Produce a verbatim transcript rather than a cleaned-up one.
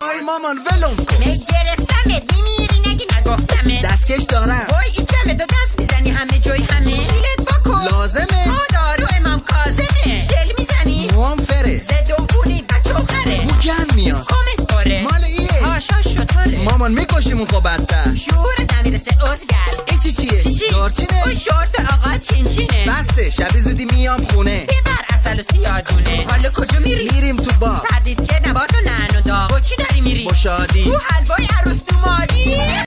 آی مامان ولم کن. میگرفتمت میمیری نگی نگفتمت. دستکش دارم. وای این جمع تو دست میزنی همه جای همه. شیلت بکن لازمه. ما دارو امام کاظمه. شل میزنی موام فره. زد و اونی بچه و خره. بو گن میاد. کامت باره مال ایه. هاشا شطوره. مامان میکشیمون خب بدتر. شعور نمیرسه ازگر. این چی چیه؟ چی چی؟ دارچینه. اون شورت آقا چین چینه. بسته شبی زودی میام خونه. ببر اصل و سیادونه. حالا کجا میری؟ میریم تو با. سردید که نبات و نعن و داغ. با کی داری میری؟ با شادی. تو حلوای عروس تو ماری.